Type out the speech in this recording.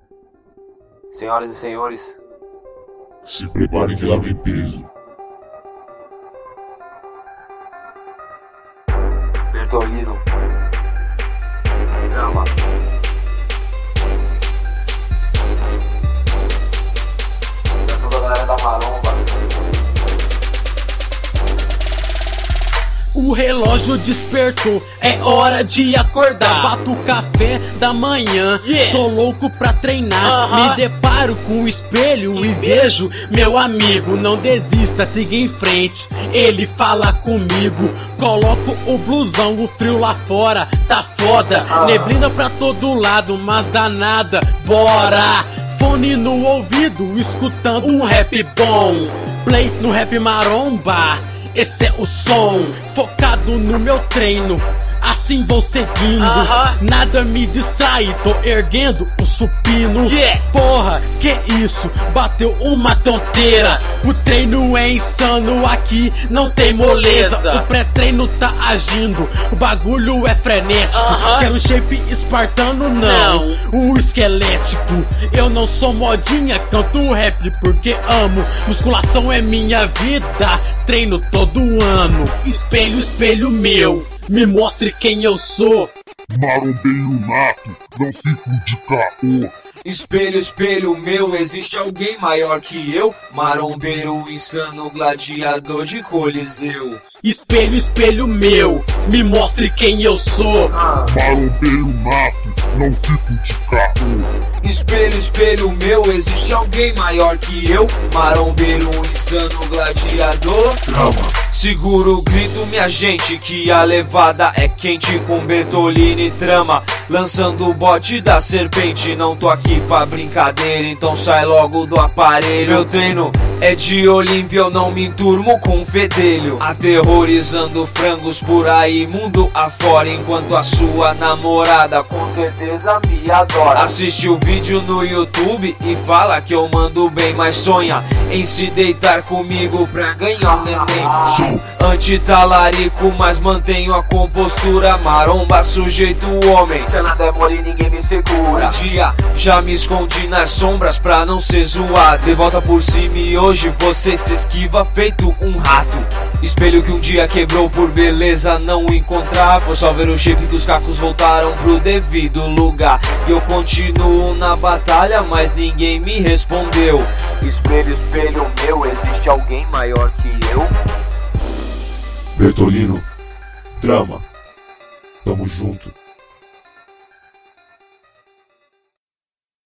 Senhoras e senhores, se preparem que lá vem peso. Bertolino, Drama. É toda a galera da maromba. O relógio despertou, é hora de acordar. Bato o café da manhã, tô louco pra treinar. Me deparo com o espelho e vejo meu amigo. Não desista, siga em frente, ele fala comigo. Coloco o blusão, o frio lá fora tá foda. Neblina pra todo lado, mas dá nada, bora. Fone no ouvido, escutando um rap bom. Play no rap maromba, esse é o som, focado no meu treino, assim vou seguindo. Nada me distrai, tô erguendo o supino. Porra, que isso, bateu uma tonteira. O treino é insano, aqui não tem moleza. O pré-treino tá agindo, o bagulho é frenético. Quero shape espartano, não, o esquelético. Eu não sou modinha, canto rap porque amo. Musculação é minha vida, treino todo ano. Espelho, espelho meu, me mostre quem eu sou. Marombeiro nato, não fico de caô. Espelho, espelho meu, existe alguém maior que eu? Marombeiro insano, gladiador de Coliseu. Espelho, espelho meu, me mostre quem eu sou. Marombeiro nato, não fico de caô. Espelho, espelho meu, existe alguém maior que eu? Marombeiro insano, gladiador. Drama. Segura o grito, minha gente, que a levada é quente. Com Bertolini e Trama, lançando o bote da serpente. Não tô aqui pra brincadeira, então sai logo do aparelho. Meu treino é de Olímpia, eu não me enturmo com fedelho. Aterrorizando frangos por aí, mundo afora. Enquanto a sua namorada com certeza me adora. Assiste o vídeo no YouTube e fala que eu mando bem, mas sonha em se deitar comigo pra ganhar um neném. Anti-talarico, mas mantenho a compostura. Maromba, sujeito homem, se nada é mole ninguém me segura. Um dia já me escondi nas sombras pra não ser zoado. De volta por cima e hoje você se esquiva feito um rato. Espelho que um dia quebrou por beleza não encontrar. Foi só ver o shape que os cacos voltaram pro devido lugar. E eu continuo na batalha, mas ninguém me respondeu. Espelho, espelho meu, existe alguém maior que eu? Bertolino, Drama, tamo junto.